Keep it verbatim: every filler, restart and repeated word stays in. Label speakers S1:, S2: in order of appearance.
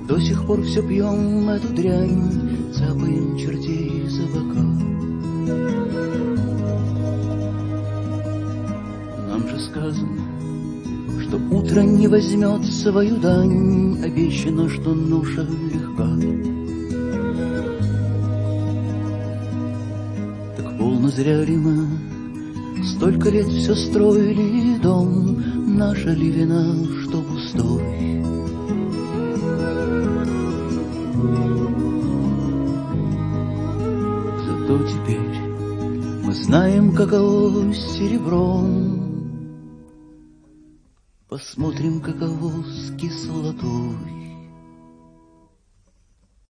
S1: До сих пор все пьем эту дрянь, цапаем чертей за бока. Нам же сказано, что утро не возьмет свою дань, обещано, что ноша легка. Так полно зря ли мы столько лет все строили дом, наша ли вина, что пустой? Зато теперь мы знаем, каково с серебром, посмотрим, каково с кислотой.